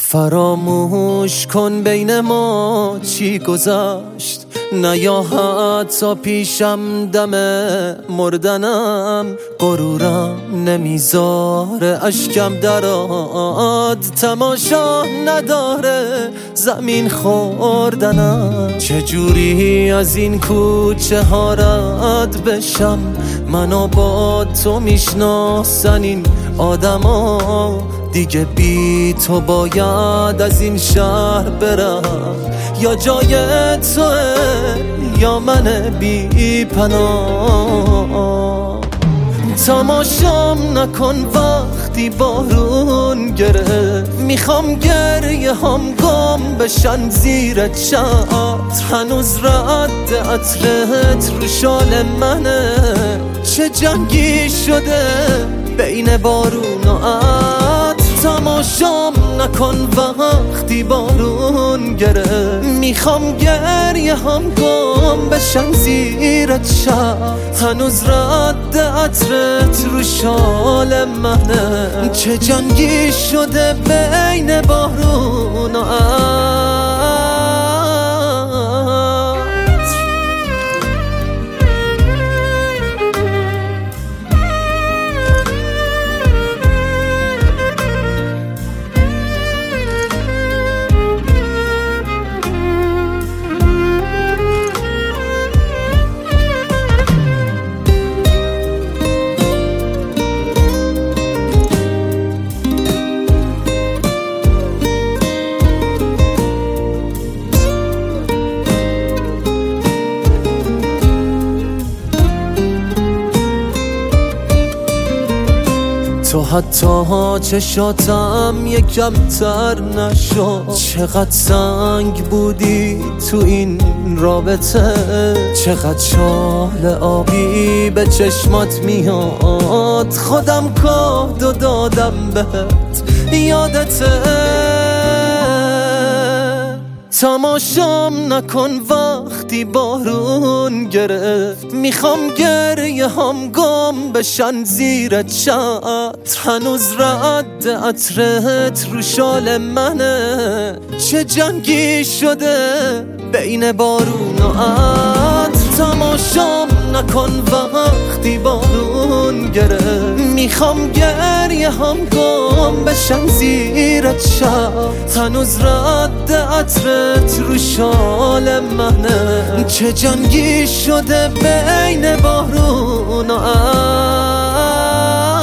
فراموش کن بین ما چی گذشت، نه یا حتی پیشم دم مردنم غرورم نمیذاره اشکم دراد، تماشا نداره زمین خوردنم. چجوری از این کوچه ها رد بشم، منو با تو میشناسن این آدما، دیگه بی تو باید از این شهر برم، یا جای توه یا من بی پناه. تماشام نکن وقتی بارون گرفت، میخوام گریه هم گم بشن زیر چتر، هنوز رد عطرت رو شال منه، چه جنگی شده بین بارون و عطر. تماشام نکن وقتی بارون گرفت، میخوام گریه هم گم بشن زیر چتر، هنوز رد عطرت رو شال منه، چه جنگی شده بین بارون و عطر. تو حتی چشاتم یکم تر نشد، چقدر سنگ بودی تو این رابطه، چقدر شال آبی به چشمات میاد، خودم کادو دادم بهت یادته. تماشام نکن وقتی بارون گرفت، میخوام گریه هم گم بشن زیر چتر، هنوز رد عطرت رو شال منه، چه جنگی شده بین بارون و عطر. تماشام نکن وقتی بارون گرفت، میخوام گریه هم گم بشن زیر چتر، هنوز رد عطرت رو شال منه، چه جنگی شده بین بارون و عطر.